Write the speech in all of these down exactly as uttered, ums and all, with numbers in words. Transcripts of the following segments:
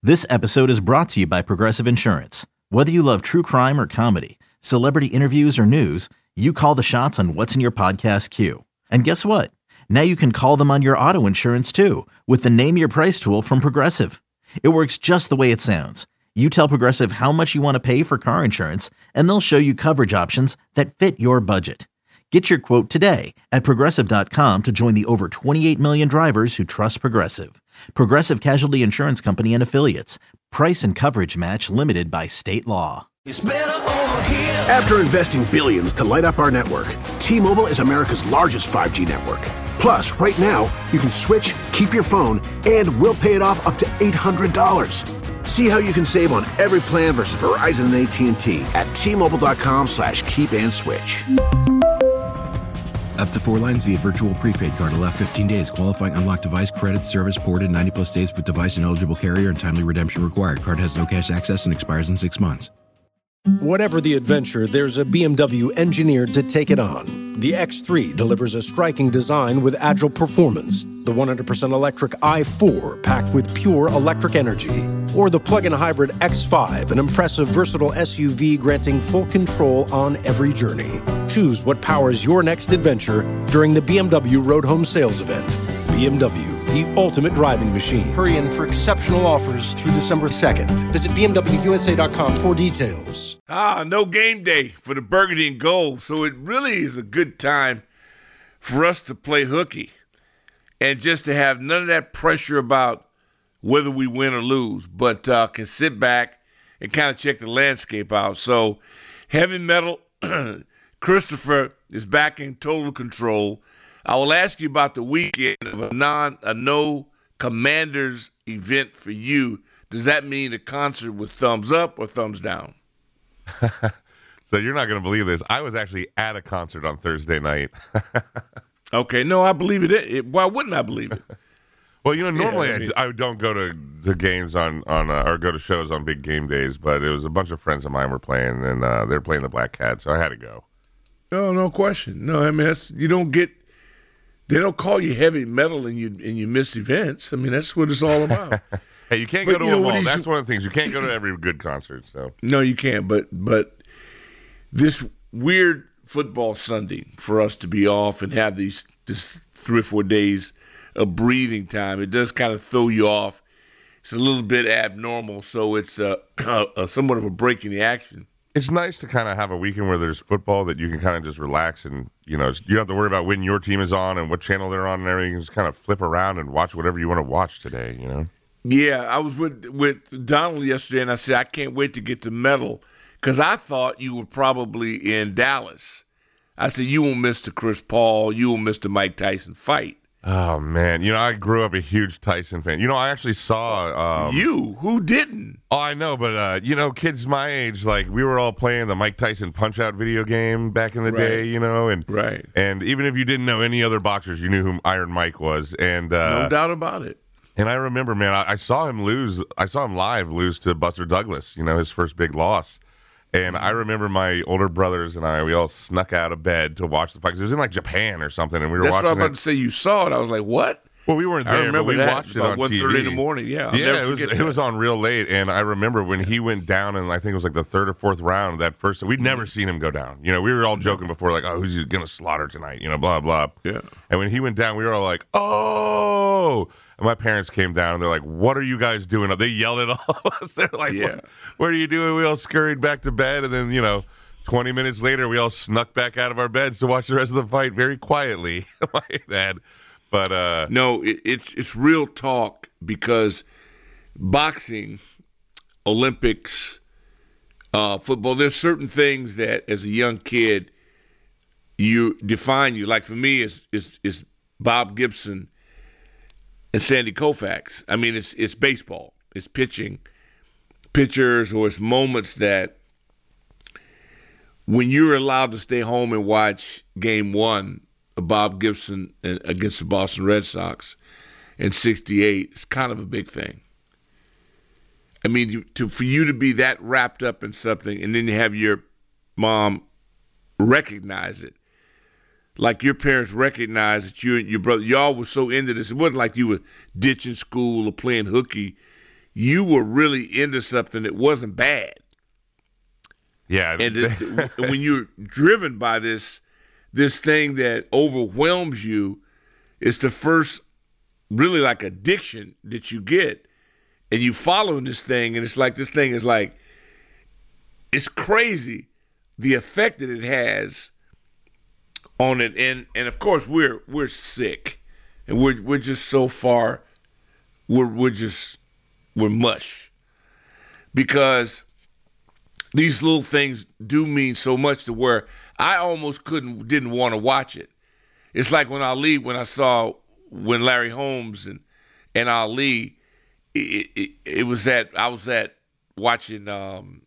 This episode is brought to you by Progressive Insurance. Whether you love true crime or comedy, celebrity interviews or news, you call the shots on what's in your podcast queue. And guess what? Now you can call them on your auto insurance too with the Name Your Price tool from Progressive. It works just the way it sounds. You tell Progressive how much you want to pay for car insurance, and they'll show you coverage options that fit your budget. Get your quote today at Progressive dot com to join the over twenty-eight million drivers who trust Progressive. Progressive Casualty Insurance Company and Affiliates. Price and coverage match limited by state law. It's better over here. After investing billions to light up our network, T-Mobile is America's largest five G network. Plus, right now, you can switch, keep your phone, and we'll pay it off up to eight hundred dollars. See how you can save on every plan versus Verizon and A T and T at T-Mobile.com slash keep and switch. Up to four lines via virtual prepaid card. Allow fifteen days. Qualifying unlocked device credit service ported ninety plus days with device and eligible carrier and timely redemption required. Card has no cash access and expires in six months. Whatever the adventure, there's a B M W engineered to take it on. The X three delivers a striking design with agile performance. The one hundred percent electric i four packed with pure electric energy. Or the plug-in hybrid X five, an impressive versatile S U V granting full control on every journey. Choose what powers your next adventure during the B M W Road Home Sales Event. B M W, the ultimate driving machine. Hurry in for exceptional offers through December second. Visit B M W U S A dot com for details. Ah, no game day for the Burgundy and Gold, so it really is a good time for us to play hooky and just to have none of that pressure about whether we win or lose, but uh, can sit back and kind of check the landscape out. So heavy metal, Christopher is back in total control. I will ask you about the weekend of a non, a no Commanders event for you. Does that mean a concert with thumbs up or thumbs down? So you're not going to believe this. I was actually at a concert on Thursday night. Okay, no, I believe it. it. Why wouldn't I believe it? Well, you know, normally yeah, I, mean, I, I don't go to, to games on, on uh, or go to shows on big game days, but it was a bunch of friends of mine were playing, and uh, they were playing the Black Cat, so I had to go. No, no question. No, I mean, that's, you don't get, they don't call you heavy metal and you and you miss events. I mean, that's what it's all about. Hey, you can't but, go to you know, them all. these, That's one of the things. You can't go to every good concert. So no, you can't. But but this weird football Sunday for us to be off and have these this three or four days of breathing time, it does kind of throw you off. It's a little bit abnormal, so it's uh, a, somewhat of a break in the action. It's nice to kind of have a weekend where there's football that you can kind of just relax and, you know, you don't have to worry about when your team is on and what channel they're on and everything. You can just kind of flip around and watch whatever you want to watch today, you know? Yeah, I was with with Donald yesterday, and I said, I can't wait to get to Metal because I thought you were probably in Dallas. I said, you won't miss the Chris Paul, you won't miss the Mike Tyson fight. Oh, man. You know, I grew up a huge Tyson fan. You know, I actually saw... Um, you? Who didn't? Oh, I know, but, uh, you know, kids my age, like, we were all playing the Mike Tyson Punch-Out video game back in the right. day, you know? And, right. And even if you didn't know any other boxers, you knew who Iron Mike was. And uh, no doubt about it. And I remember, man, I, I saw him lose. I saw him live lose to Buster Douglas, you know, his first big loss. And I remember my older brothers and I, we all snuck out of bed to watch the fight. It was in like Japan or something, and we were That's watching what I was about it. to say. You saw it. I was like, what? Well, we weren't there, I remember but we that. watched it about on one T V. thirty in the morning, yeah. I'll yeah, it was, it was on real late. And I remember when he went down, and I think it was like the third or fourth round, that first, we'd never seen him go down. You know, we were all joking before, like, oh, who's he going to slaughter tonight? You know, blah, blah. Yeah. And when he went down, we were all like, oh. And my parents came down, and they're like, what are you guys doing? They yelled at all of us. They're like, yeah. what, what are you doing? We all scurried back to bed, and then, you know, twenty minutes later, we all snuck back out of our beds to watch the rest of the fight very quietly. Like that. But uh, no, it, it's it's real talk because boxing, Olympics, uh, football, there's certain things that as a young kid you define you. Like for me, it's, it's, it's Bob Gibson and Sandy Koufax. I mean, it's it's baseball. It's pitching, pitchers, or it's moments that when you're allowed to stay home and watch game one of Bob Gibson against the Boston Red Sox in sixty-eight, it's kind of a big thing. I mean, you, to, for you to be that wrapped up in something and then you have your mom recognize it. Like your parents recognize that you and your brother, y'all were so into this. It wasn't like you were ditching school or playing hooky. you were really into something that wasn't bad. Yeah. And it, when you're driven by this this thing that overwhelms you, it's the first really like addiction that you get. And you following this thing, and it's like this thing is like, it's crazy the effect that it has on it. And and of course we're we're sick. And we're we're just so far we're we're just we're mush. Because these little things do mean so much to where I almost couldn't didn't want to watch it. It's like when Ali, when I saw when Larry Holmes and and Ali, it, it, it was that I was at watching um,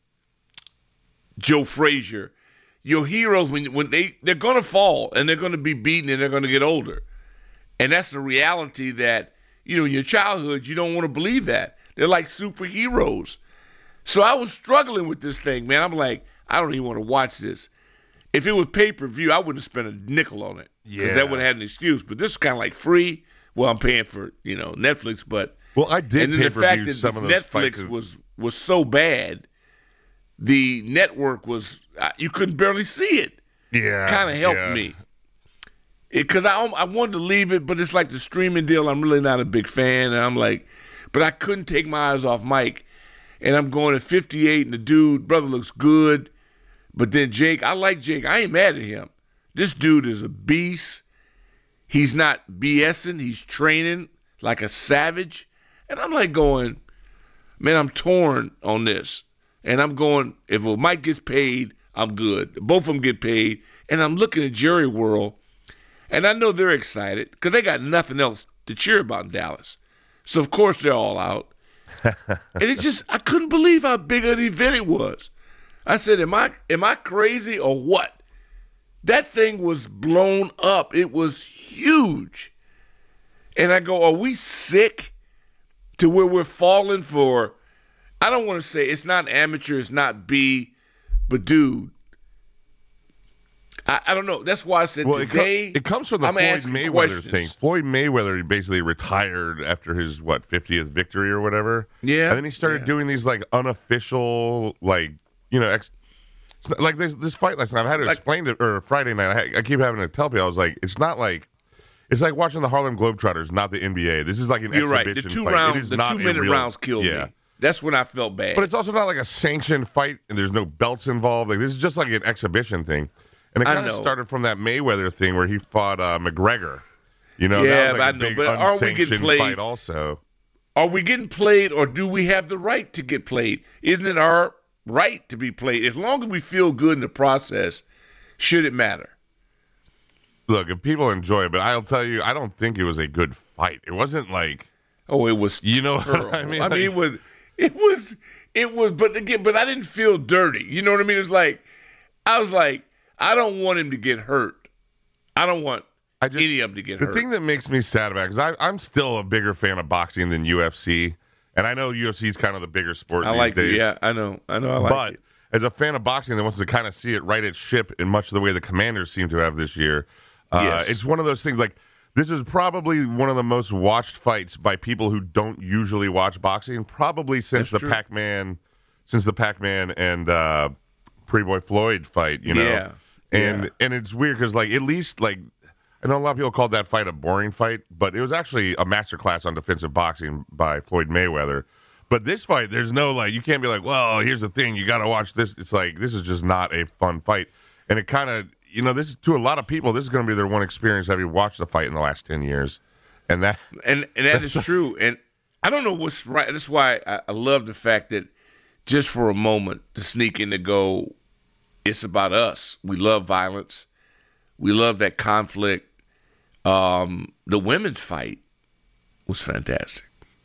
Joe Frazier. Your heroes, when when they they're gonna fall and they're gonna be beaten and they're gonna get older, and that's the reality that you know in your childhood you don't want to believe that they're like superheroes. So I was struggling with this thing, man. I'm like, I don't even want to watch this. If it was pay-per-view, I wouldn't have spent a nickel on it. Yeah. Because that would have had an excuse. But this is kind of like free. Well, I'm paying for, you know, Netflix. But well, I did and then the fact that some of those Netflix fights. was, was so bad, the network was, uh, you couldn't barely see it. Yeah. Kind of helped yeah. me. Because I, I wanted to leave it, but it's like the streaming deal. I'm really not a big fan. And I'm like, but I couldn't take my eyes off Mike. And I'm going at fifty-eight, and the dude, brother, looks good. But then Jake, I like Jake. I ain't mad at him. This dude is a beast. He's not BSing. He's training like a savage. And I'm like going, man, I'm torn on this. And I'm going, if Mike gets paid, I'm good. Both of them get paid. And I'm looking at Jerry World, and I know they're excited because they got nothing else to cheer about in Dallas. So, of course, they're all out. And it just, I couldn't believe how big an event it was. I said, am I am I crazy or what? That thing was blown up. It was huge. And I go, are we sick to where we're falling for, I don't want to say it's not amateur, it's not B, but dude, I, I don't know. That's why I said well, today. It, co- it comes from the I'm Floyd asking Mayweather questions. thing. Floyd Mayweather basically retired after his, what, fiftieth victory or whatever? Yeah. And then he started yeah. doing these, like, unofficial, like, you know, ex- like this this fight last night. I had to Like- explain it, or Friday night. I, had, I keep having to tell people, I was like, it's not like, it's like watching the Harlem Globetrotters, not the N B A. This is like an You're right. exhibition The two fight. It rounds, is the not two a minute real- rounds killed yeah. me. That's when I felt bad. But it's also not like a sanctioned fight, and there's no belts involved. Like this is just like an exhibition thing, and it I kind of know. started from that Mayweather thing where he fought uh, McGregor. You know, Yeah, that was but like I a know, big but are we getting unsanctioned played? fight also. Are we getting played, or do we have the right to get played? Isn't it our right to be played? As long as we feel good in the process, should it matter? Look, if people enjoy it, but I'll tell you, I don't think it was a good fight. It wasn't like, Oh, it was. you know, what terrible. I mean, I mean, Like, it was, it was, it was. But again, but I didn't feel dirty. You know what I mean? It's like I was like, I don't want him to get hurt. I don't want I just, any of them to get the hurt. thing that makes me sad about it, because I'm still a bigger fan of boxing than U F C, and I know U F C is kind of the bigger sport I these like days. it. Yeah, I know. I know. I like but it. as a fan of boxing that wants to kind of see it right at ship in much the way the Commanders seem to have this year, uh, Yes. it's one of those things like this is probably one of the most watched fights by people who don't usually watch boxing, probably since That's the true. Pac-Man, since the Pac-Man and uh, Pretty Boy Floyd fight, you know. Yeah. And Yeah. and it's weird because like at least like I know a lot of people called that fight a boring fight, but it was actually a masterclass on defensive boxing by Floyd Mayweather. But this fight, there's no like, you can't be like, well, here's the thing, you got to watch this. It's like, this is just not a fun fight. And it kind of, you know, this is to a lot of people, this is going to be their one experience having watched the fight in the last ten years. And that, And and that is true. And I don't know what's right. That's why I, I love the fact that just for a moment to sneak in to go, it's about us. We love violence. We love that conflict. Um, the women's fight was fantastic.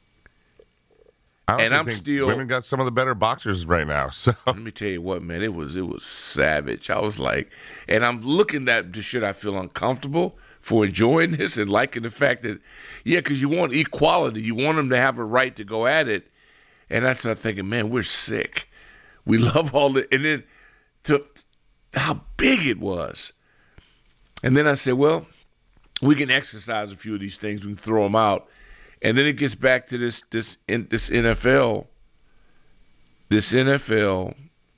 I honestly And I'm think still- women got some of the better boxers right now. So Let me tell you what, man, it was it was savage. I was like, and I'm looking at should I feel uncomfortable for enjoying this and liking the fact that, yeah, because you want equality, you want them to have a right to go at it, and that's what I'm thinking, man, we're sick. We love all the, and then to how big it was, and then I said, well, we can exercise a few of these things, we can throw them out, And then it gets back to this this in, this N F L, this N F L,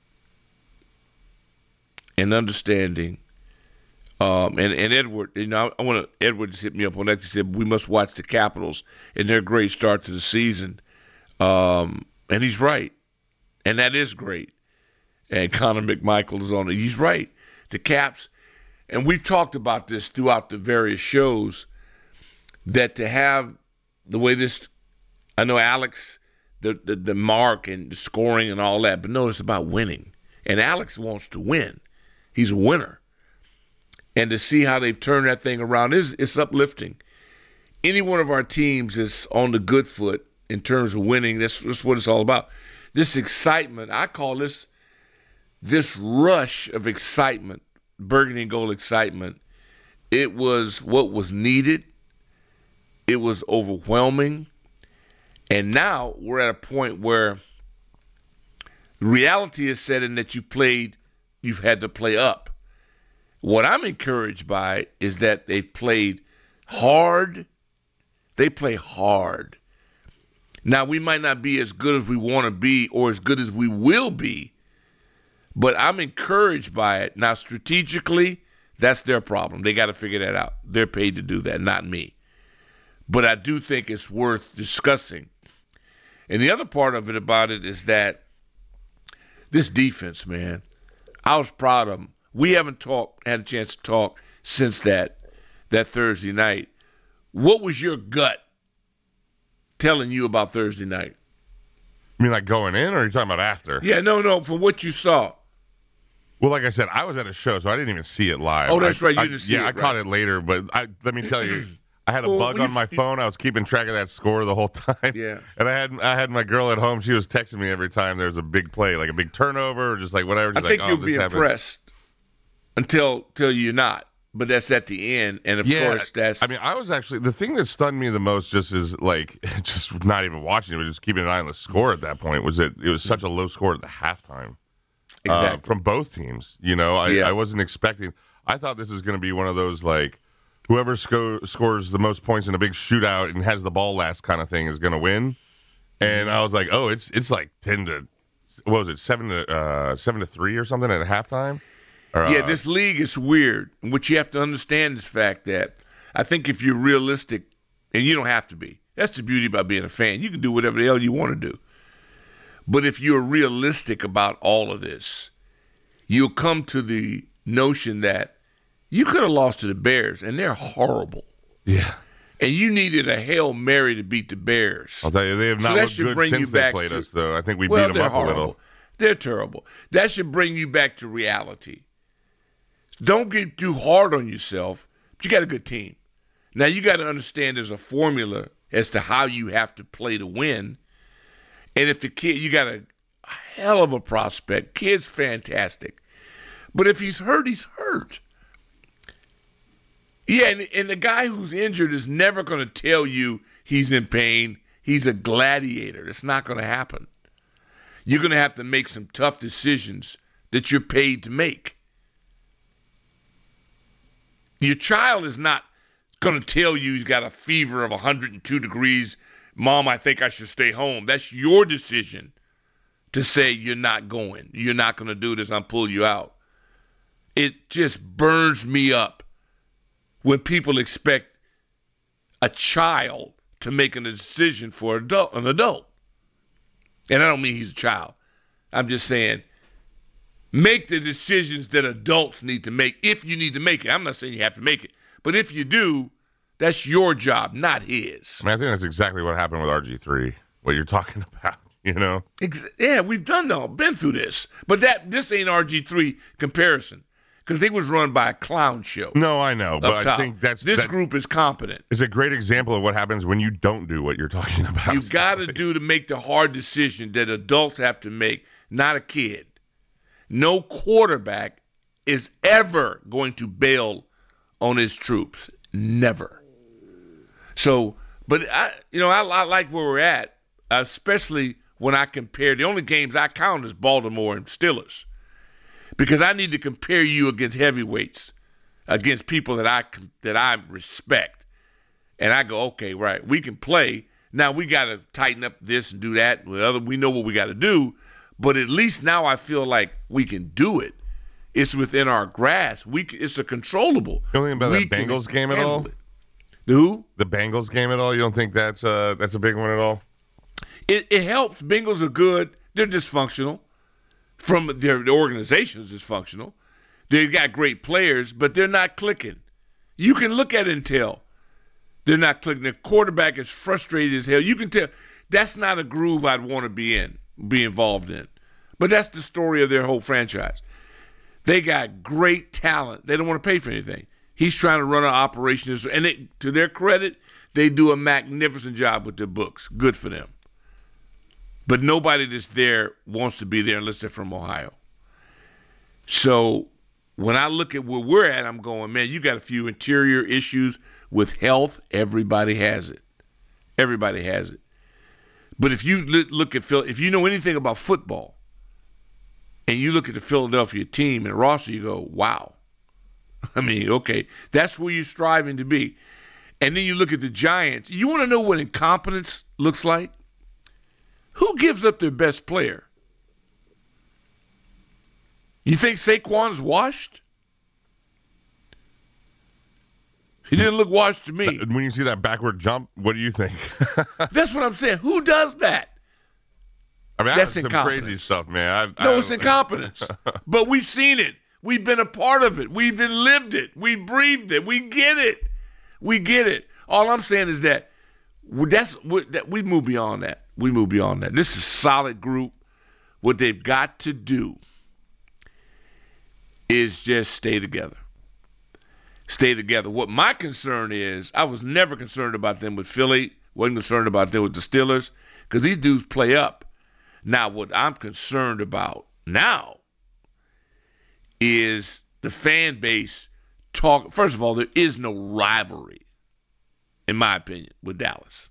and understanding. Um, and, and Edward, you know, I want to, Edward just hit me up on that. He said, we must watch the Capitals and their great start to the season. Um, and he's right. And that is great. And Connor McMichael is on it. He's right. The Caps, and we've talked about this throughout the various shows, that to have the way this, I know Alex, the, the, the mark and the scoring and all that, but no, it's about winning. And Alex wants to win. He's a winner. And to see how they've turned that thing around is it's uplifting. Any one of our teams is on the good foot in terms of winning. That's, that's what it's all about. This excitement, I call this this rush of excitement, burgundy and gold excitement. It was what was needed. It was overwhelming. And now we're at a point where reality is setting that you played, you've had to play up. What I'm encouraged by is that they've played hard. They play hard. Now, we might not be as good as we want to be or as good as we will be, but I'm encouraged by it. Now, strategically, that's their problem. They got to figure that out. They're paid to do that, not me. But I do think it's worth discussing. And the other part of it about it is that this defense, man, I was proud of them. We haven't talked, had a chance to talk since that that Thursday night. What was your gut telling you about Thursday night? You mean like going in, or are you talking about after? Yeah, no, no, from what you saw. Well, like I said, I was at a show, so I didn't even see it live. Oh, that's I, right, you I, didn't see yeah, it. Yeah, I right. caught it later, but I, let me tell you, I had a well, bug well, on my you, phone. I was keeping track of that score the whole time. Yeah. And I had I had my girl at home. She was texting me every time there was a big play, like a big turnover, or just like whatever. She's I think like, you'll oh, be this impressed until, until you're not. But that's at the end, and of yeah, course that's. I mean, I was actually the thing that stunned me the most, just is like just not even watching it, but just keeping an eye on the score at that point. Was that it was such a low score at the halftime, exactly uh, from both teams. You know, I, yeah. I wasn't expecting. I thought this was going to be one of those like whoever sco- scores the most points in a big shootout and has the ball last kind of thing is going to win. And I was like, oh, it's it's like ten to what was it seven to uh, seven to three or something at halftime. Or, yeah, uh, this league is weird. What you have to understand is the fact that I think if you're realistic, and you don't have to be, that's the beauty about being a fan. You can do whatever the hell you want to do. But if you're realistic about all of this, you'll come to the notion that you could have lost to the Bears, and they're horrible. Yeah. And you needed a Hail Mary to beat the Bears. I'll tell you, they have So not that looked should good bring you since they back played to- us, though. I think we well, beat them they're up horrible. a little. They're terrible. That should bring you back to reality. Don't get too hard on yourself. But you got a good team. Now, you got to understand there's a formula as to how you have to play to win. And if the kid, you got a hell of a prospect. Kid's fantastic. But if he's hurt, he's hurt. Yeah, and, and the guy who's injured is never going to tell you he's in pain. He's a gladiator. It's not going to happen. You're going to have to make some tough decisions that you're paid to make. Your child is not going to tell you he's got a fever of one hundred two degrees. Mom, I think I should stay home. That's your decision to say you're not going. You're not going to do this. I'll pull you out. It just burns me up when people expect a child to make a decision for adult, an adult. And I don't mean he's a child. I'm just saying make the decisions that adults need to make if you need to make it. I'm not saying you have to make it. But if you do, that's your job, not his. I mean, I think that's exactly what happened with R G three, what you're talking about, you know? Ex- yeah, we've done all, been through this. But that this ain't R G three comparison because they was run by a clown show. No, I know, but top. I think that's This that group is competent. is a great example of what happens when you don't do what you're talking about. You got to do to make the hard decision that adults have to make, not a kid. No quarterback is ever going to bail on his troops. Never. So, but I, you know, I, I like where we're at, especially when I compare. The only games I count is Baltimore and Steelers, because I need to compare you against heavyweights, against people that I that I respect, and I go, okay, right, we can play, Now, we got to tighten up this and do that. We know what we got to do, but at least now I feel like we can do it. It's within our grasp. We It's a controllable. You don't think about we that Bengals game at all? It. The who? The Bengals game at all? You don't think that's uh, that's a big one at all? It, it helps. Bengals are good. They're dysfunctional. From their the organization is dysfunctional. They've got great players, but they're not clicking. You can look at it and tell. They're not clicking. The quarterback is frustrated as hell. You can tell that's not a groove I'd want to be in, be involved in. But that's the story of their whole franchise. They got great talent. They don't want to pay for anything. He's trying to run an operation. And it, to their credit, they do a magnificent job with their books. Good for them. But nobody that's there wants to be there unless they're from Ohio. So when I look at where we're at, I'm going, man, you got a few interior issues with health. Everybody has it. Everybody has it. But if you look at Phil, if you know anything about football, and you look at the Philadelphia team and roster, you go, wow. I mean, okay, that's where you're striving to be. And then you look at the Giants. You want to know what incompetence looks like? Who gives up their best player? You think Saquon's washed? He didn't look washed to me. When you see that backward jump, what do you think? That's what I'm saying. Who does that? I mean, that's some crazy stuff, man. I, no, I, it's incompetence. But we've seen it. We've been a part of it. We've lived it. We breathed it. We get it. We get it. All I'm saying is that that's that we move beyond that. We move beyond that. This is a solid group. What they've got to do is just stay together. Stay together. What my concern is, I was never concerned about them with Philly. Wasn't concerned about them with the Steelers because these dudes play up. Now, what I'm concerned about now is the fan base talk. First of all, there is no rivalry, in my opinion, with Dallas.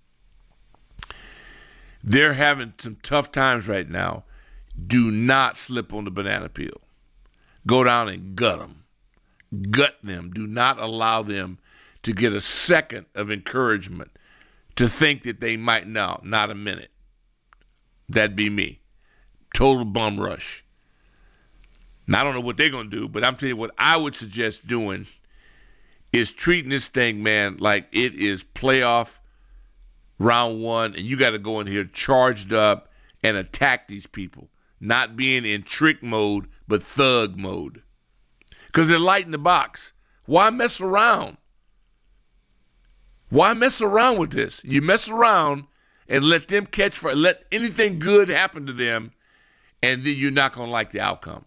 They're having some tough times right now. Do not slip on the banana peel. Go down and gut them. Gut them. Do not allow them to get a second of encouragement to think that they might now. Not a minute. That'd be me. Total bum rush. Now, I don't know what they're going to do, but I'm telling you what I would suggest doing is treating this thing, man, like it is playoff round one, and you got to go in here charged up and attack these people. Not being in trick mode, but thug mode. Because they're light in the box. Why mess around? Why mess around with this? You mess around and let them catch fire, let anything good happen to them, and then you're not going to like the outcome.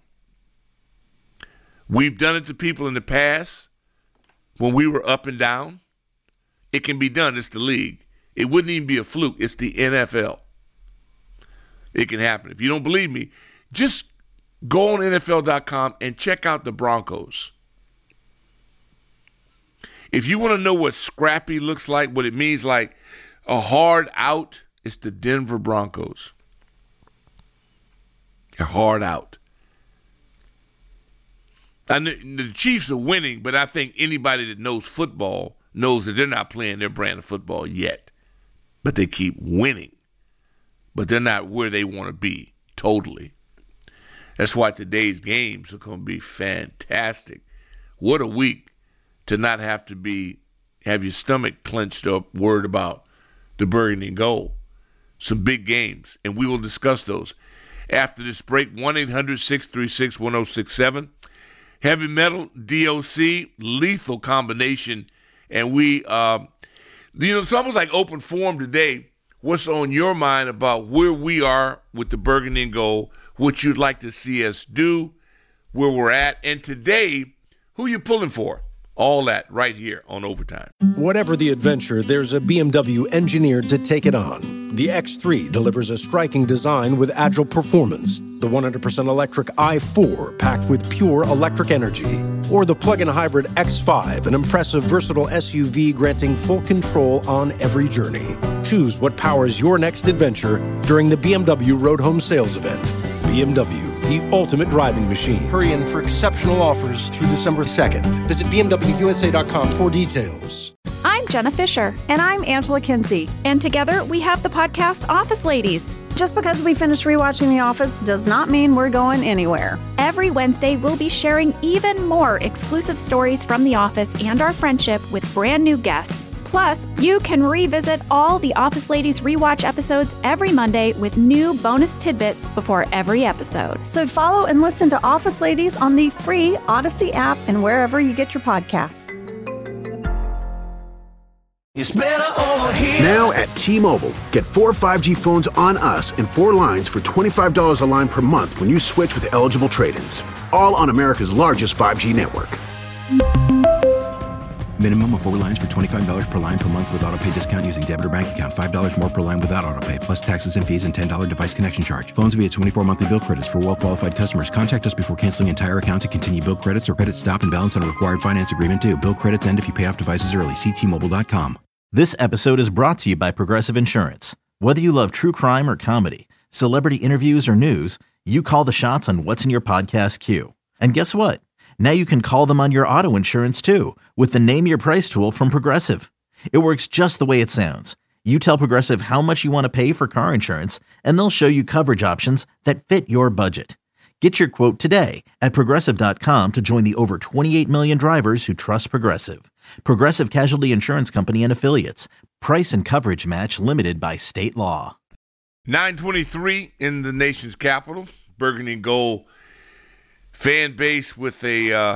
We've done it to people in the past when we were up and down. It can be done. It's the league. It wouldn't even be a fluke. It's the N F L. It can happen. If you don't believe me, just go on N F L dot com and check out the Broncos. If you want to know what scrappy looks like, what it means like a hard out, it's the Denver Broncos. A hard out. And the, the Chiefs are winning, but I think anybody that knows football knows that they're not playing their brand of football yet. But they keep winning. But they're not where they want to be, totally. That's why today's games are going to be fantastic. What a week to not have to be, have your stomach clenched up, worried about the burgundy and gold. Some big games, and we will discuss those. After this break, one eight hundred six three six one oh six seven. Heavy Metal, D O C, lethal combination. And we, uh, you know, it's almost like open forum today. What's on your mind about where we are with the burgundy and gold, what you'd like to see us do, where we're at, and today, who you pulling for? All that right here on Overtime. Whatever the adventure, there's a B M W engineered to take it on. The X three delivers a striking design with agile performance. The one hundred percent electric i four packed with pure electric energy. Or the plug-in hybrid X five, an impressive versatile S U V granting full control on every journey. Choose what powers your next adventure during the B M W Road Home Sales Event. B M W, the ultimate driving machine. Hurry in for exceptional offers through December second. Visit B M W U S A dot com for details. I'm Jenna Fisher. And I'm Angela Kinsey. And together we have the podcast Office Ladies. Just because we finished rewatching The Office does not mean we're going anywhere. Every Wednesday, we'll be sharing even more exclusive stories from The Office and our friendship with brand new guests. Plus, you can revisit all the Office Ladies rewatch episodes every Monday with new bonus tidbits before every episode. So follow and listen to Office Ladies on the free Odyssey app and wherever you get your podcasts. It's better over here. Now at T-Mobile, get four five G phones on us and four lines for twenty-five dollars a line per month when you switch with eligible trade-ins. All on America's largest five G network. Minimum of four lines for twenty-five dollars per line per month with autopay discount using debit or bank account. five dollars more per line without autopay, plus taxes and fees and ten dollars device connection charge. Phones via twenty-four monthly bill credits for well-qualified customers. Contact us before canceling entire account to continue bill credits or credit stop and balance on a required finance agreement due. Bill credits end if you pay off devices early. See T Mobile dot com. This episode is brought to you by Progressive Insurance. Whether you love true crime or comedy, celebrity interviews or news, you call the shots on what's in your podcast queue. And guess what? Now you can call them on your auto insurance too with the Name Your Price tool from Progressive. It works just the way it sounds. You tell Progressive how much you want to pay for car insurance, and they'll show you coverage options that fit your budget. Get your quote today at Progressive dot com to join the over twenty-eight million drivers who trust Progressive. Progressive Casualty Insurance Company and Affiliates. Price and coverage match limited by state law. nine twenty-three in the nation's capital. Burgundy and Gold fan base with a uh,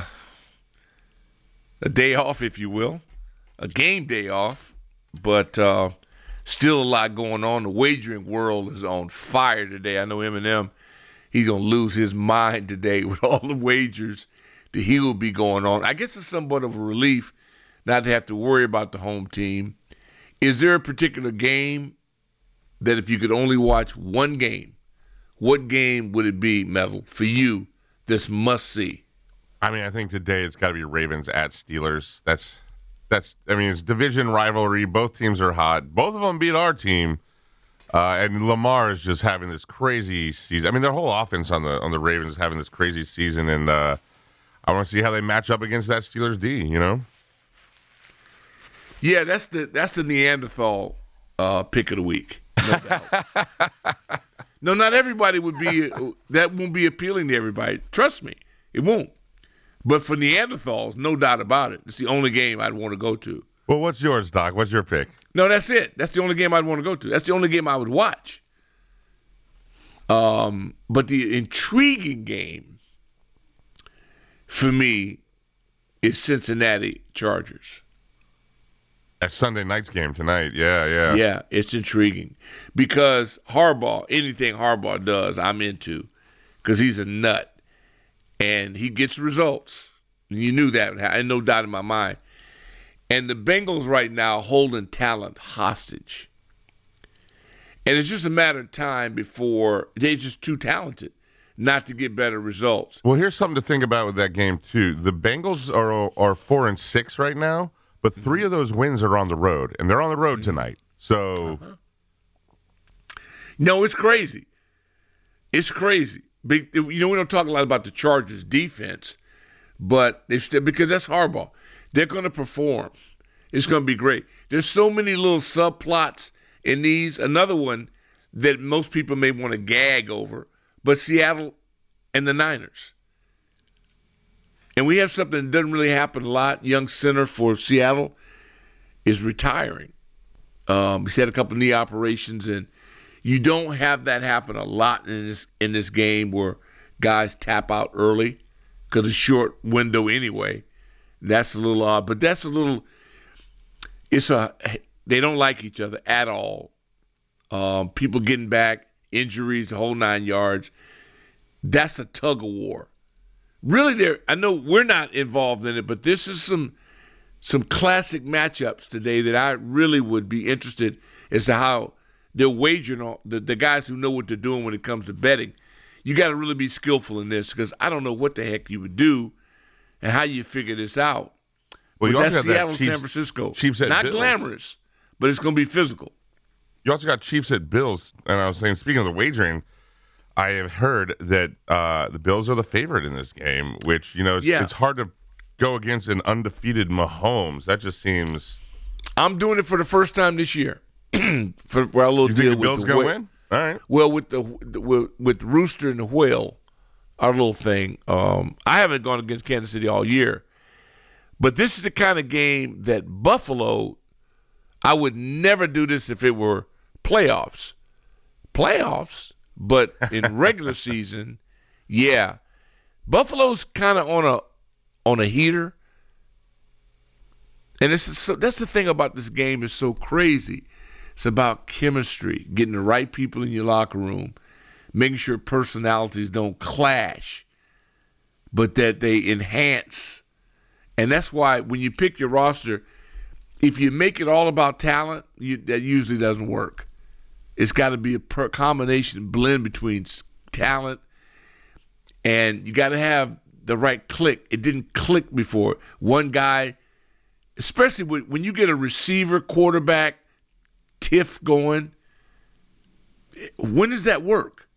a day off, if you will. A game day off. But uh, still a lot going on. The wagering world is on fire today. I know Eminem, he's going to lose his mind today with all the wagers that he will be going on. I guess it's somewhat of a relief not to have to worry about the home team. Is there a particular game that if you could only watch one game, what game would it be, Metal, for you, this must-see? I mean, I think today it's got to be Ravens at Steelers. That's, that's. I mean, it's division rivalry. Both teams are hot. Both of them beat our team. Uh, and Lamar is just having this crazy season. I mean, their whole offense on the on the Ravens is having this crazy season, and uh, I want to see how they match up against that Steelers D. You know? Yeah, that's the that's the Neanderthal uh, pick of the week. No doubt. No, not everybody would be. That won't be appealing to everybody. Trust me, it won't. But for Neanderthals, no doubt about it. It's the only game I'd want to go to. Well, what's yours, Doc? What's your pick? No, that's it. That's the only game I'd want to go to. That's the only game I would watch. Um, but the intriguing game for me is Cincinnati Chargers. That Sunday night's game tonight. Yeah, yeah. Yeah, it's intriguing because Harbaugh, anything Harbaugh does, I'm into because he's a nut and he gets results. You knew that. I had no doubt in my mind. And the Bengals right now holding talent hostage. And it's just a matter of time before they're just too talented not to get better results. Well, here's something to think about with that game, too. The Bengals are are four and six right now, but three of those wins are on the road, and they're on the road tonight. So, uh-huh. No, it's crazy. It's crazy. Big, you know, we don't talk a lot about the Chargers' defense, but it's because that's Harbaugh. They're going to perform. It's going to be great. There's so many little subplots in these. Another one that most people may want to gag over, but Seattle and the Niners. And we have something that doesn't really happen a lot. Young center for Seattle is retiring. Um, he's had a couple of knee operations, and you don't have that happen a lot in this in this game where guys tap out early because it's a short window anyway. That's a little odd, but that's a little. It's a. They don't like each other at all. Um, people getting back, injuries, the whole nine yards. That's a tug of war. Really, there. I know we're not involved in it, but this is some some classic matchups today that I really would be interested as to how they're wagering on the, the guys who know what they're doing when it comes to betting. You got to really be skillful in this because I don't know what the heck you would do and how you figure this out. Well, you but also that's got Seattle, that Chiefs, San Francisco. Chiefs at not Bills. Glamorous, but it's going to be physical. You also got Chiefs at Bills, and I was saying, speaking of the wagering, I have heard that uh, the Bills are the favorite in this game, which, you know, it's, yeah. it's hard to go against an undefeated Mahomes. That just seems I'm doing it for the first time this year. for, for our little You deal think the Bills with going to wh- win? All right. Well, with the with, with Rooster and the Whale, our little thing, um, I haven't gone against Kansas City all year. But this is the kind of game that Buffalo, I would never do this if it were playoffs. Playoffs, but in regular season, yeah. Buffalo's kind of on a on a heater. And this is so, that's the thing about this game is so crazy. It's about chemistry, getting the right people in your locker room, making sure personalities don't clash, but that they enhance. And that's why when you pick your roster, if you make it all about talent, you, that usually doesn't work. It's got to be a per- combination, blend between talent, and you got to have the right click. It didn't click before. One guy, especially when, when you get a receiver, quarterback, tiff going, when does that work?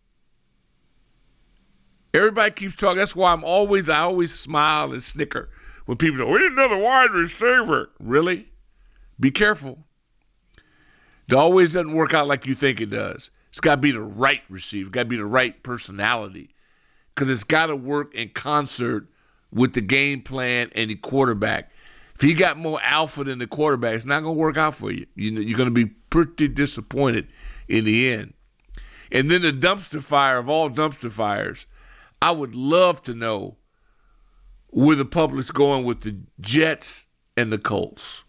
Everybody keeps talking. That's why I'm always, I always smile and snicker when people go, we need another wide receiver. Really? Be careful. It always doesn't work out like you think it does. It's got to be the right receiver. It's got to be the right personality. Because it's got to work in concert with the game plan and the quarterback. If you got more alpha than the quarterback, it's not going to work out for you. you know, you're going to be pretty disappointed in the end. And then the dumpster fire of all dumpster fires, I would love to know where the public's going with the Jets and the Colts.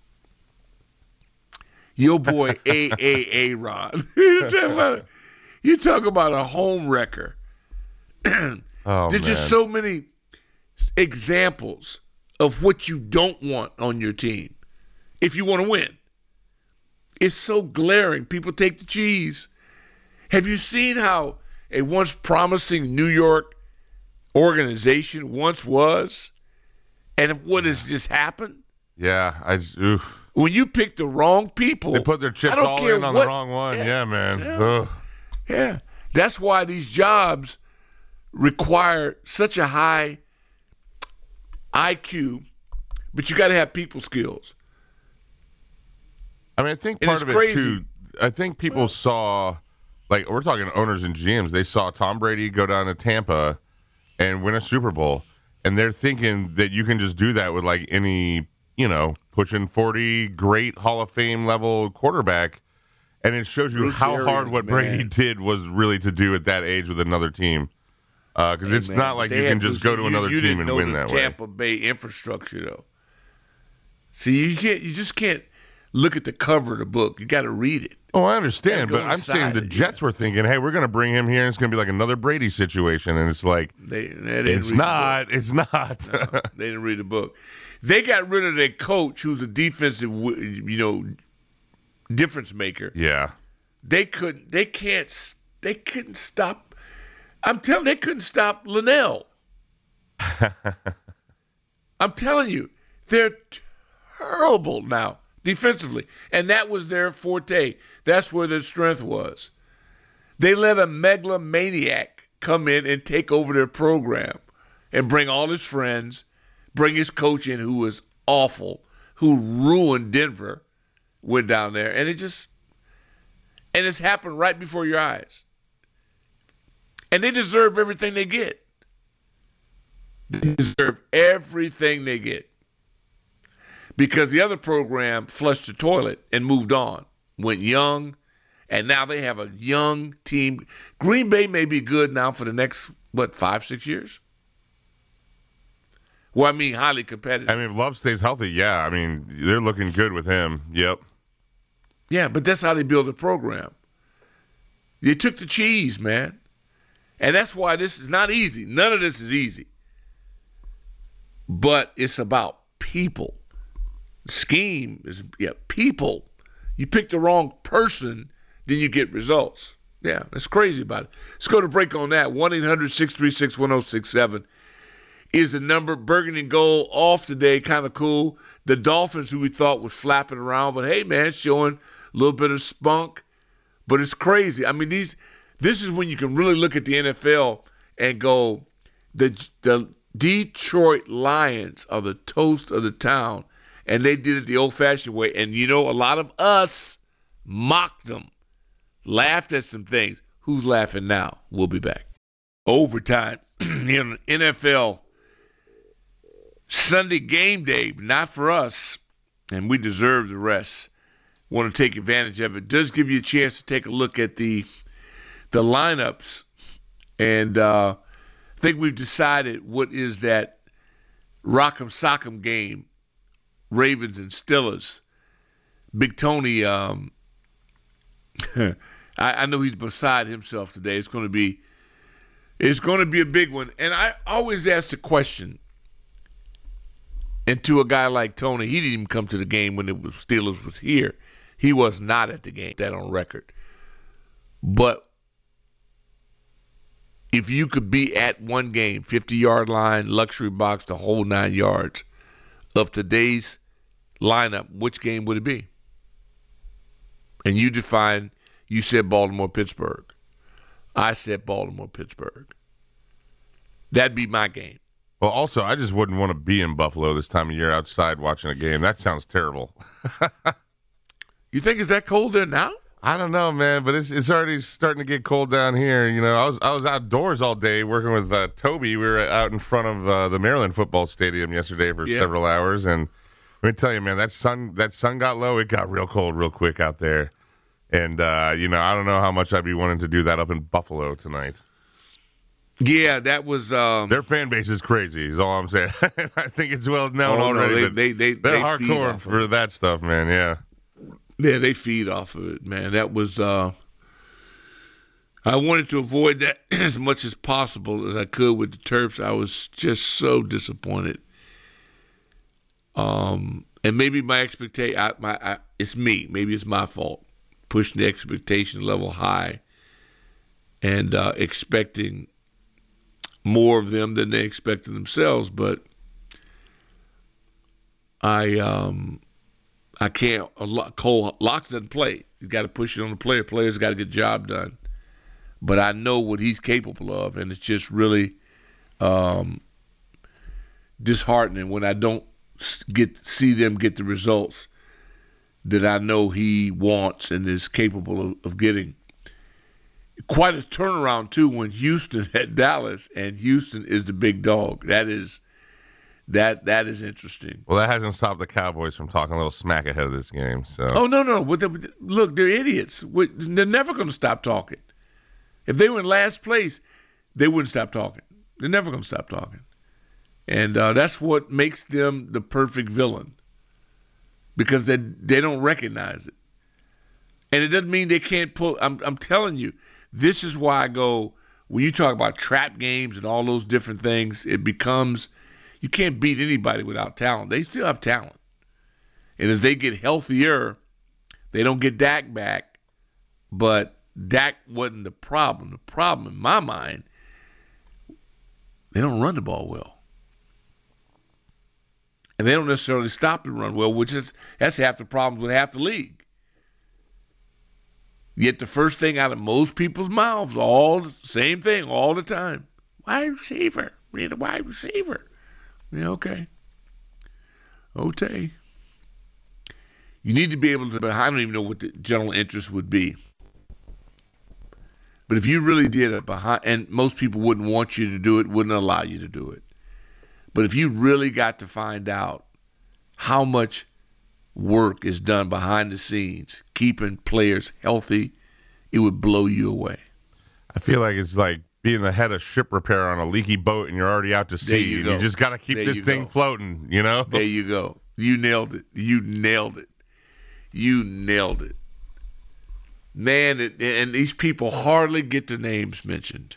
Your boy A A Ron. you, talk about, you talk about a home wrecker. Oh, There's man. just so many examples of what you don't want on your team if you want to win. It's so glaring. People take the cheese. Have you seen how a once promising New York organization once was and what has just happened? Yeah, I just, oof. When you pick the wrong people. They put their chips I don't all care in on what, the wrong one. Yeah, yeah man. Yeah. Ugh. yeah. That's why these jobs require such a high I Q, but you got to have people skills. I mean, I think And part it's of it, crazy. too, I think people saw, like, we're talking owners and G Ms, they saw Tom Brady go down to Tampa and win a Super Bowl, and they're thinking that you can just do that with, like, any, you know, pushing forty great Hall of Fame level quarterback, and it shows you Bruce how Arians, hard what man. Brady did was really to do at that age with another team. Because Hey, it's man, not like they you had can just Bruce- go to you- another you team didn't and know win the that way. Tampa Bay infrastructure, though. See, you can't. You just can't look at the cover of the book. You got to read it. Oh, I understand, Gotta but go I'm saying inside the it, Jets were thinking, hey, we're going to bring him here, and it's going to be like another Brady situation. And it's like, They, they didn't it's read not. It's not. The book. No, they didn't read the book. They got rid of their coach, who's a defensive, you know, difference maker. Yeah. They couldn't. They can't. They couldn't stop. I'm telling. They couldn't stop Linnell. I'm telling you, they're terrible now defensively, and that was their forte. That's where their strength was. They let a megalomaniac come in and take over their program, and bring all his friends, bring his coach in, who was awful, who ruined Denver, went down there, and it just. And it's happened right before your eyes. And they deserve everything they get. They deserve everything they get. Because the other program flushed the toilet and moved on. Went young, and now they have a young team. Green Bay may be good now for the next, what, five, six years? Well, I mean, highly competitive. I mean, if Love stays healthy, yeah. I mean, they're looking good with him. Yep. Yeah, but that's how they build a program. They took the cheese, man. And that's why this is not easy. None of this is easy. But it's about people. Scheme is, yeah, people. You pick the wrong person, then you get results. Yeah, that's crazy about it. Let's go to break on that. one eight hundred six three six one oh six seven is the number. Burgundy and gold off today, kind of cool. The Dolphins, who we thought was flapping around, but hey, man, showing a little bit of spunk. But it's crazy. I mean, these. This is when you can really look at the N F L and go, the the Detroit Lions are the toast of the town, and they did it the old-fashioned way. And, you know, a lot of us mocked them, laughed at some things. Who's laughing now? We'll be back. Overtime in N F L Sunday game day, not for us, and we deserve the rest. Want to take advantage of it. It does give you a chance to take a look at the the lineups, and uh, I think we've decided what is that Rock'em Sock'em game, Ravens and Steelers. Big Tony, um, I, I know he's beside himself today. It's going to be it's going to be a big one. And I always ask the question, and to a guy like Tony, he didn't even come to the game when the Steelers was here. He was not at the game, that on record. But if you could be at one game, fifty-yard line, luxury box, the whole nine yards of today's lineup, which game would it be? And you define, you said Baltimore-Pittsburgh. I said Baltimore-Pittsburgh. That'd be my game. Well, also, I just wouldn't want to be in Buffalo this time of year outside watching a game. That sounds terrible. You think it's that cold there now? I don't know, man, but it's it's already starting to get cold down here. You know, I was I was outdoors all day working with uh, Toby. We were out in front of uh, the Maryland football stadium yesterday for yeah. several hours, and let me tell you, man, that sun that sun got low. It got real cold real quick out there, and uh, you know, I don't know how much I'd be wanting to do that up in Buffalo tonight. Yeah, that was um, their fan base is crazy. Is all I'm saying. I think it's well known oh, already. No, they, they, they, they're they hardcore for that stuff, man. Yeah. Yeah, they feed off of it, man. That was, uh, I wanted to avoid that as much as possible as I could with the Terps. I was just so disappointed. Um, and maybe my expectation, I, my, I, it's me. Maybe it's my fault. Pushing the expectation level high and uh, expecting more of them than they expected themselves. But I, um, I can't. Cole Locks doesn't play. He's got to push it on the player. Players got to get the job done. But I know what he's capable of, and it's just really um, disheartening when I don't get see them get the results that I know he wants and is capable of, of getting. Quite a turnaround too when Houston had Dallas, and Houston is the big dog. That is. That that is interesting. Well, that hasn't stopped the Cowboys from talking a little smack ahead of this game. So. Oh no no! Look, they're idiots. They're never going to stop talking. If they were in last place, they wouldn't stop talking. They're never going to stop talking, and uh, that's what makes them the perfect villain. Because they they don't recognize it, and it doesn't mean they can't pull. I'm I'm telling you, this is why I go when you talk about trap games and all those different things. It becomes you can't beat anybody without talent. They still have talent. And as they get healthier, they don't get Dak back. But Dak wasn't the problem. The problem, in my mind, they don't run the ball well. And they don't necessarily stop and run well, which is that's half the problems with half the league. Yet the first thing out of most people's mouths, all the same thing all the time. Wide receiver. We need a wide receiver. Yeah, okay. Okay. You need to be able to, I don't even know what the general interest would be. But if you really did it behind, and most people wouldn't want you to do it, wouldn't allow you to do it. But if you really got to find out how much work is done behind the scenes, keeping players healthy, it would blow you away. I feel like it's like being the head of ship repair on a leaky boat and you're already out to sea. There you and go. You just got to keep there this thing go. floating, you know? There you go. You nailed it. You nailed it. You nailed it. Man, it, and these people hardly get their names mentioned.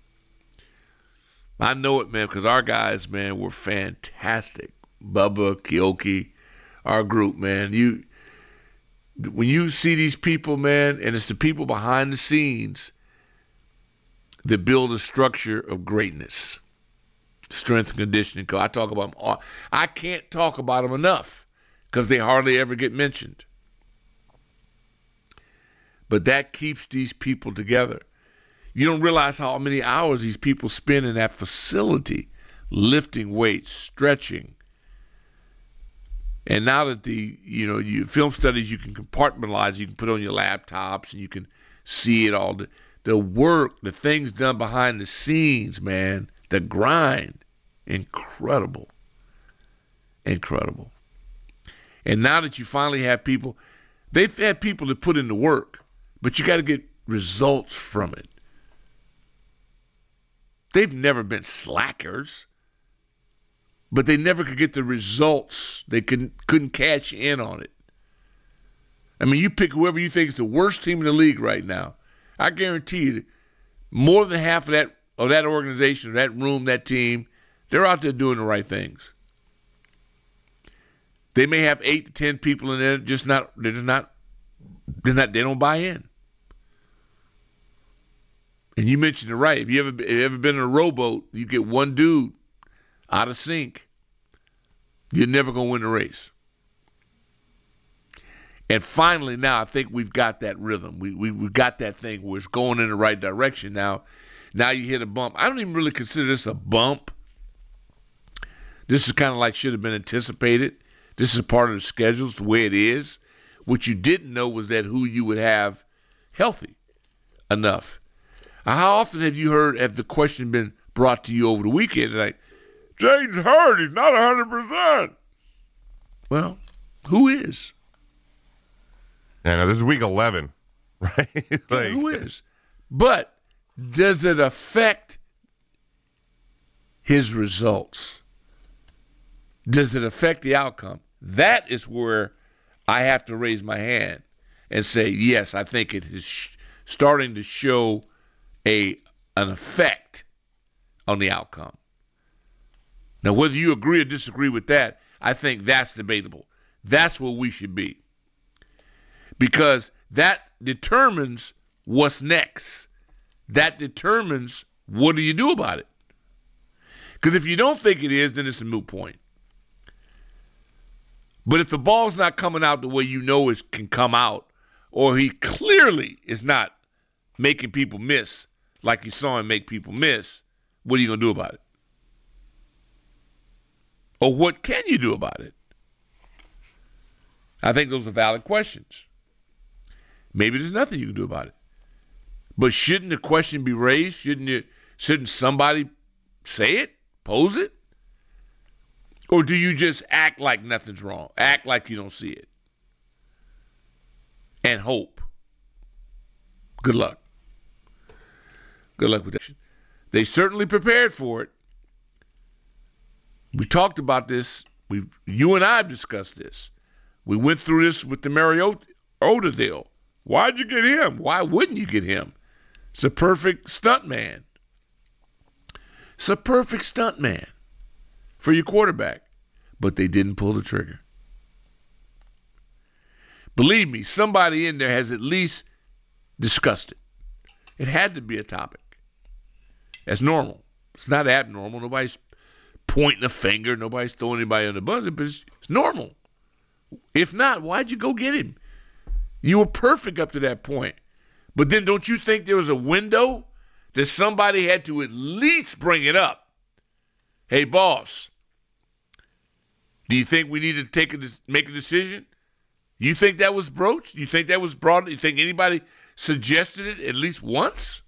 I know it, man, because our guys, man, were fantastic. Bubba, Keoki, our group, man. You, when you see these people, man, and it's the people behind the scenes that build a structure of greatness, strength and conditioning. I talk about them all. I can't talk about them enough because they hardly ever get mentioned. But that keeps these people together. You don't realize how many hours these people spend in that facility, lifting weights, stretching, And now that the, you know, you film studies you can compartmentalize, you can put on your laptops and you can see it all. The, the work, the things done behind the scenes, man, the grind, incredible. Incredible. And now that you finally have people, they've had people that put in the work, but you got to get results from it. They've never been slackers, but they never could get the results. They couldn't couldn't cash in on it. I mean, you pick whoever you think is the worst team in the league right now. I guarantee you, more than half of that of that organization, that room, that team, they're out there doing the right things. They may have eight to ten people in there, just not they're just not they're not they don't buy in. And you mentioned it right. If you ever if you ever been in a rowboat, you get one dude out of sync, you're never gonna win the race. And finally, now I think we've got that rhythm. We we we got that thing where it's going in the right direction. Now, now you hit a bump. I don't even really consider this a bump. This is kind of like should have been anticipated. This is part of the schedule, it's the way it is. What you didn't know was that who you would have healthy enough. How often have you heard, have the question been brought to you over the weekend, like, Jaden's hurt, he's not one hundred percent. Well, who is? Yeah, no, this is week eleven, right? like, yeah, who is? But does it affect his results? Does it affect the outcome? That is where I have to raise my hand and say, yes, I think it is sh- starting to show a an effect on the outcome. Now, whether you agree or disagree with that, I think that's debatable. That's where we should be. Because that determines what's next. That determines what do you do about it. Because if you don't think it is, then it's a moot point. But if the ball's not coming out the way you know it can come out, or he clearly is not making people miss like you saw him make people miss, what are you going to do about it? Or what can you do about it? I think those are valid questions. Maybe there's nothing you can do about it. But shouldn't the question be raised? Shouldn't it, shouldn't somebody say it, pose it? Or do you just act like nothing's wrong? Act like you don't see it. And hope. Good luck. Good luck with that. They certainly prepared for it. We talked about this. We, you and I have discussed this. We went through this with the Mariota deal. Why'd you get him? Why wouldn't you get him? It's a perfect stunt man. It's a perfect stunt man for your quarterback. But they didn't pull the trigger. Believe me, somebody in there has at least discussed it. It had to be a topic. That's normal. It's not abnormal. Nobody's pointing a finger. Nobody's throwing anybody on the buzzer, but it's, it's normal. If not, why'd you go get him? You were perfect up to that point. But then don't you think there was a window that somebody had to at least bring it up? Hey, boss, do you think we need to take a, make a decision? You think that was broached? You think that was brought? You think anybody suggested it at least once?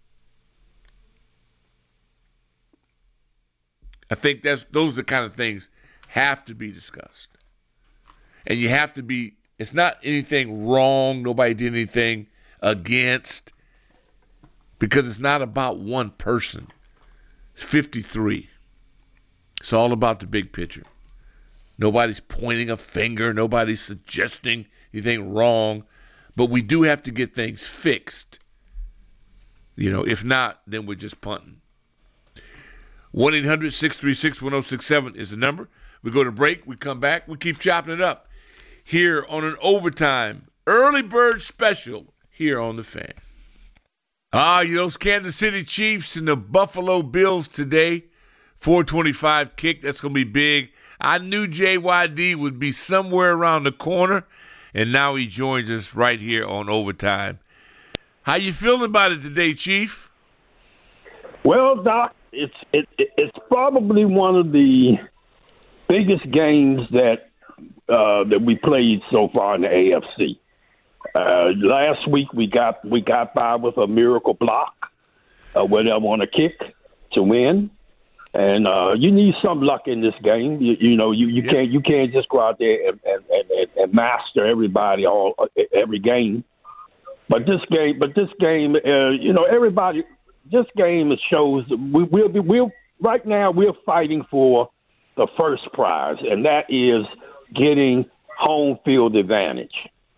I think that's those are the kind of things have to be discussed. And you have to be, it's not anything wrong, nobody did anything against, because it's not about one person. It's fifty-three. It's all about the big picture. Nobody's pointing a finger, nobody's suggesting anything wrong, but we do have to get things fixed. You know, if not, then we're just punting. one eight hundred six three six one oh six seven is the number. We go to break, we come back, we keep chopping it up here on an overtime early bird special here on the Fan. Ah, you know, those Kansas City Chiefs and the Buffalo Bills today, four twenty-five kick, that's going to be big. I knew J Y D would be somewhere around the corner, and now he joins us right here on Overtime. How you feeling about it today, Chief? Well, Doc, it's it, it's probably one of the biggest games that uh, that we played so far in the A F C. Uh, last week we got we got by with a miracle block, uh, whatever on a kick to win, and uh, you need some luck in this game. You, you know, you, you yeah. can't you can't just go out there and, and, and, and master everybody all every game. But this game, but this game, uh, you know, everybody. This game shows we will be we'll right now we're fighting for the first prize, and that is getting home field advantage.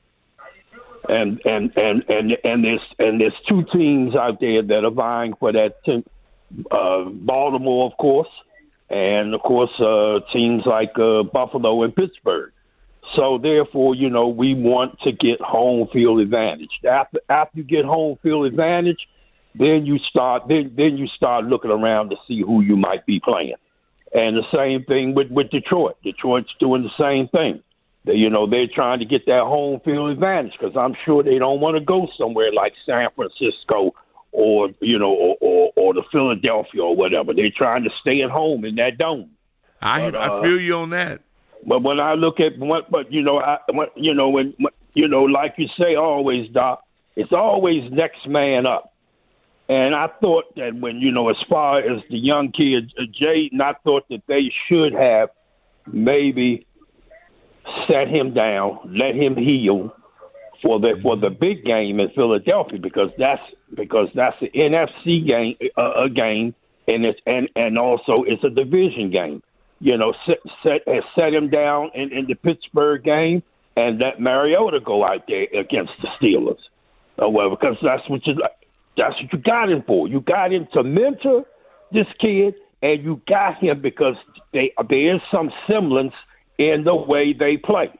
And and and and and there's and there's two teams out there that are vying for that. Team, uh, Baltimore, of course, and of course uh, teams like uh, Buffalo and Pittsburgh. So therefore, you know, we want to get home field advantage. After after you get home field advantage, then you start then then you start looking around to see who you might be playing. And the same thing with, with Detroit. Detroit's doing the same thing. They, you know, they're trying to get that home field advantage because I'm sure they don't want to go somewhere like San Francisco or, you know, or, or, or the Philadelphia or whatever. They're trying to stay at home in that dome. I but, uh, I feel you on that. But when I look at what, but you know, I, what, you know, when you know, like you say always, Doc, it's always next man up. And I thought that when, you know, as far as the young kid, uh, Jaden, I thought that they should have maybe set him down, let him heal for the for the big game in Philadelphia because that's because that's an N F C game, uh, a game, and it's and, and also it's a division game. You know, set set set him down in, in the Pittsburgh game and let Mariota go out there against the Steelers. Uh, well, because that's what you. That's what you got him for. You got him to mentor this kid, and you got him because they, there is some semblance in the way they play.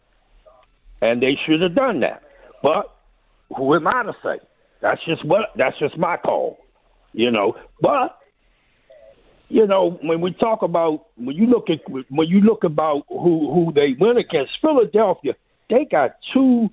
And they should have done that. But who am I to say? That's just what that's just my call. You know. But you know, when we talk about when you look at when you look about who, who they went against, Philadelphia, they got two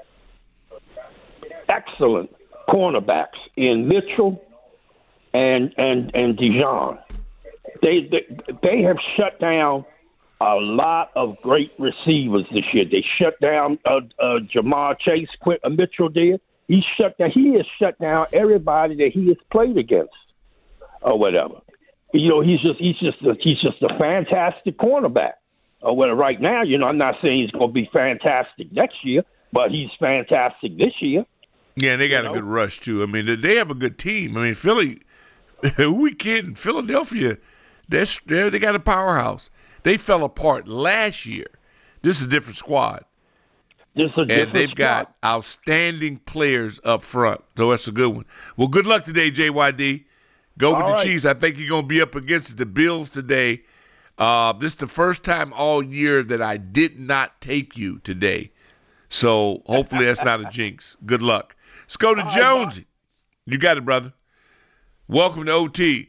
excellent cornerbacks in Mitchell and and and Dijon. They, they they have shut down a lot of great receivers this year. They shut down uh, uh, Jamar Chase. Quint, uh, Mitchell did. He shut down. He has shut down everybody that he has played against, or whatever. You know, he's just he's just a, he's just a fantastic cornerback. Or whatever. Right now, you know, I'm not saying he's going to be fantastic next year, but he's fantastic this year. Yeah, they got you a know? good rush, too. I mean, they have a good team. I mean, Philly, who we kidding? Philadelphia, they're, they're, they got a powerhouse. They fell apart last year. This is a different squad. This is a different and they've squad. got outstanding players up front. So that's a good one. Well, good luck today, J Y D. Go All with the right. Chiefs. I think you're going to be up against the Bills today. Uh, this is the first time all year that I did not take you today. So hopefully that's not a jinx. Good luck. Let's go to All right, Jonesy. You got it, brother. Welcome to O T.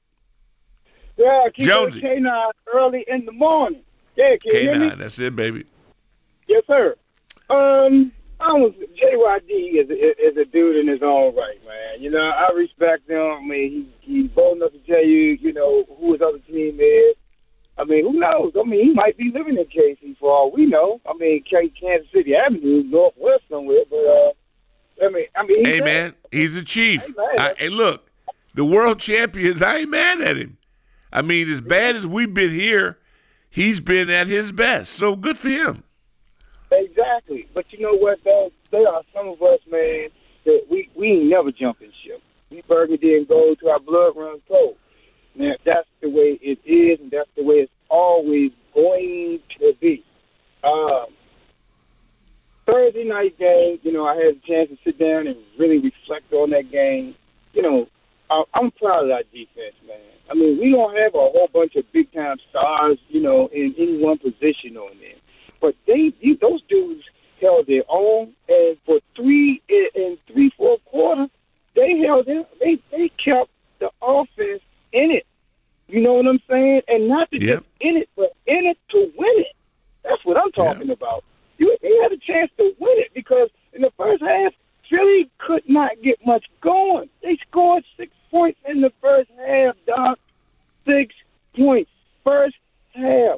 Yeah, keep Jonesy. K nine early in the morning. Yeah, can you K hear me? nine, that's it, baby. Yes, sir. Um, I was J Y D is a, is a dude in his own right, man. You know, I respect him. I mean, he, he's bold enough to tell you, you know, who his other team is. I mean, who knows? I mean, he might be living in K C for all we know. I mean, Kansas City Avenue, Northwest somewhere, but uh. I mean, I mean, Hey, man, he's a chief. I, hey, look, the world champions, I ain't mad at him. I mean, as bad as we've been here, he's been at his best. So good for him. Exactly. But you know what, though? There are some of us, man, that we, we ain't never jumping ship. We burgundy and gold to our blood runs cold. Now, that's the way it is, and that's the way it's always going to be. Um, Thursday night game, you know, I had a chance to sit down and really reflect on that game. You know, I'm proud of our defense, man. I mean, we don't have a whole bunch of big-time stars, you know, in any one position on there. But they, those dudes held their own, and for three and three, four quarters, they held it. They they kept the offense in it. You know what I'm saying? And not to Yep. just in it, but in it to win it. That's what I'm talking Yep. about. You, they had a chance to win it because in the first half, Philly could not get much going. They scored six points in the first half, Doc. Six points. First half.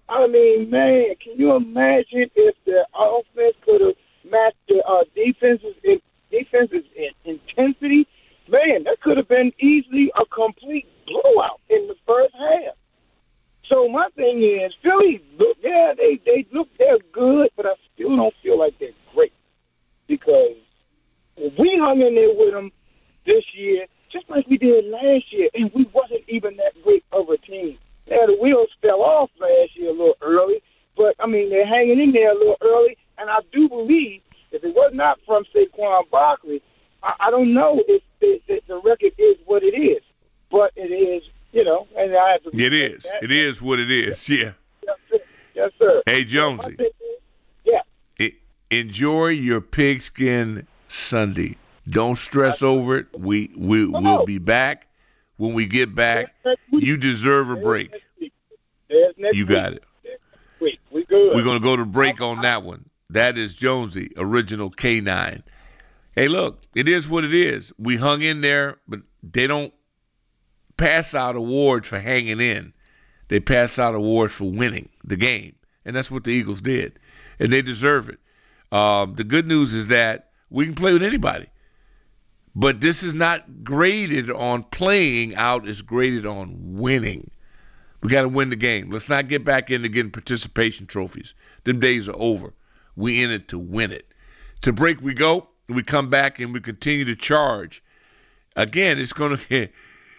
I mean, man, can you imagine if the offense could have matched the uh, defense's in, defense's in, intensity? Man, that could have been easily a complete blowout in the first half. So my thing is, Philly, look, yeah, they they look they're good, but I still don't feel like they're great because we hung in there with them this year, just like we did last year, and we wasn't even that great of a team. Now, the wheels fell off last year a little early, but, I mean, they're hanging in there a little early, and I do believe if it was not from Saquon Barkley, I, I don't know if the, the, the record is what it is, but it is, you know, and I have to. It is. That. It is what it is, yeah. Yes, sir. Yes, sir. Hey, Jonesy. Yeah. It, enjoy your pigskin Sunday. Don't stress over it. We, we, we'll be back. When we get back, you deserve a break. You got it. We good. We're going to go to break on that one. That is Jonesy, original K nine. Hey, look, it is what it is. We hung in there, but they don't pass out awards for hanging in. They pass out awards for winning the game, and that's what the Eagles did, and they deserve it. Um, the good news is that we can play with anybody. But this is not graded on playing out. It's graded on winning. We got to win the game. Let's not get back into getting participation trophies. Them days are over. We in it to win it. To break we go. We come back and we continue to charge. Again, it's going to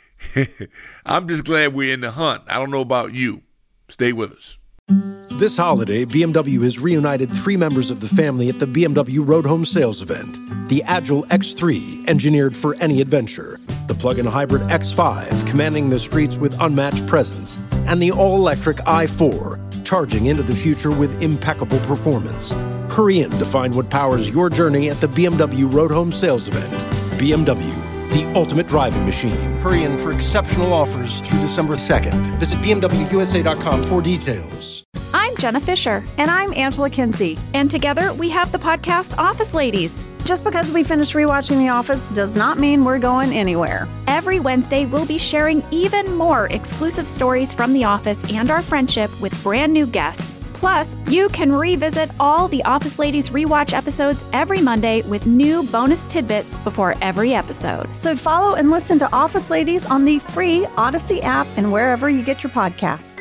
– I'm just glad we're in the hunt. I don't know about you. Stay with us. This holiday, B M W has reunited three members of the family at the B M W Road Home Sales Event. The Agile X three, engineered for any adventure. The plug-in hybrid X five, commanding the streets with unmatched presence. And the all-electric i four, charging into the future with impeccable performance. Hurry in to find what powers your journey at the B M W Road Home Sales Event. B M W, the ultimate driving machine. Hurry in for exceptional offers through December second. Visit B M W U S A dot com for details. I'm Jenna Fisher. And I'm Angela Kinsey. And together we have the podcast Office Ladies. Just because we finished rewatching The Office does not mean we're going anywhere. Every Wednesday, we'll be sharing even more exclusive stories from The Office and our friendship with brand new guests. Plus, you can revisit all the Office Ladies rewatch episodes every Monday with new bonus tidbits before every episode. So follow and listen to Office Ladies on the free Odyssey app and wherever you get your podcasts.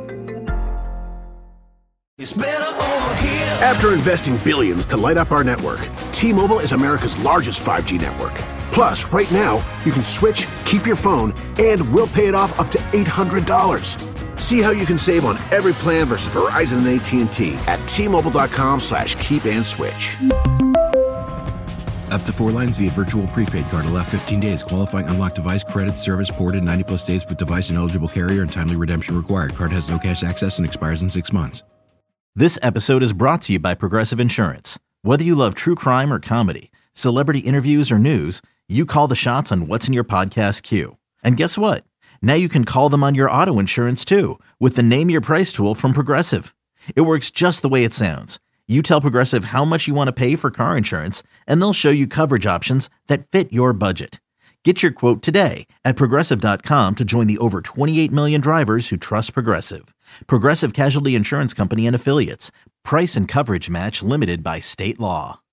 It's better over here. After investing billions to light up our network, T-Mobile is America's largest five G network. Plus, right now, you can switch, keep your phone, and we'll pay it off up to eight hundred dollars. See how you can save on every plan versus Verizon and A T and T at T-Mobile.com slash keep and switch. Up to four lines via virtual prepaid card. Allow fifteen days. Qualifying unlocked device credit service ported ninety plus days with device and eligible carrier and timely redemption required. Card has no cash access and expires in six months. This episode is brought to you by Progressive Insurance. Whether you love true crime or comedy, celebrity interviews or news, you call the shots on what's in your podcast queue. And guess what? Now you can call them on your auto insurance too with the Name Your Price tool from Progressive. It works just the way it sounds. You tell Progressive how much you want to pay for car insurance, and they'll show you coverage options that fit your budget. Get your quote today at Progressive dot com to join the over twenty-eight million drivers who trust Progressive. Progressive Casualty Insurance Company and Affiliates. Price and coverage match limited by state law.